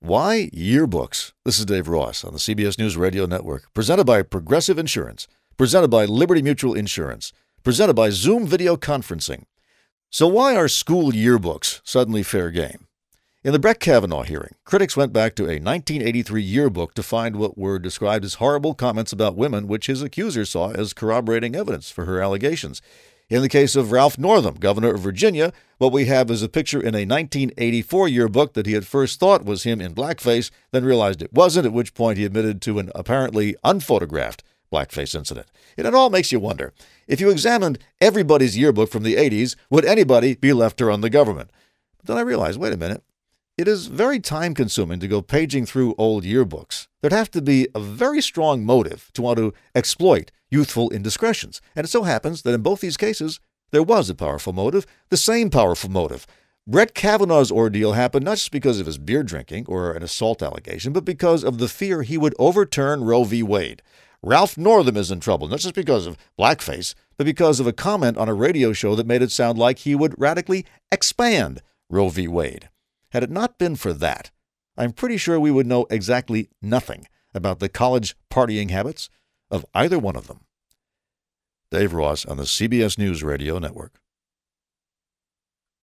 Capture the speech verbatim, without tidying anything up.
Why yearbooks? This is Dave Ross on the C B S News Radio Network, presented by Progressive Insurance, presented by Liberty Mutual Insurance, presented by Zoom Video Conferencing. So why are school yearbooks suddenly fair game? In the Brett Kavanaugh hearing, critics went back to a nineteen eighty-three yearbook to find what were described as horrible comments about women, which his accusers saw as corroborating evidence for her allegations. In the case of Ralph Northam, governor of Virginia, what we have is a picture in a nineteen eighty-four yearbook that he at first thought was him in blackface, then realized it wasn't, at which point he admitted to an apparently unphotographed blackface incident. And it all makes you wonder, if you examined everybody's yearbook from the eighties, would anybody be left to run the government? But then I realized, wait a minute, it is very time-consuming to go paging through old yearbooks. There'd have to be a very strong motive to want to exploit youthful indiscretions. And it so happens that in both these cases, there was a powerful motive, the same powerful motive. Brett Kavanaugh's ordeal happened not just because of his beer drinking or an assault allegation, but because of the fear he would overturn Roe v. Wade. Ralph Northam is in trouble, not just because of blackface, but because of a comment on a radio show that made it sound like he would radically expand Roe v. Wade. Had it not been for that, I'm pretty sure we would know exactly nothing about the college partying habits of either one of them. Dave Ross on the C B S News Radio Network.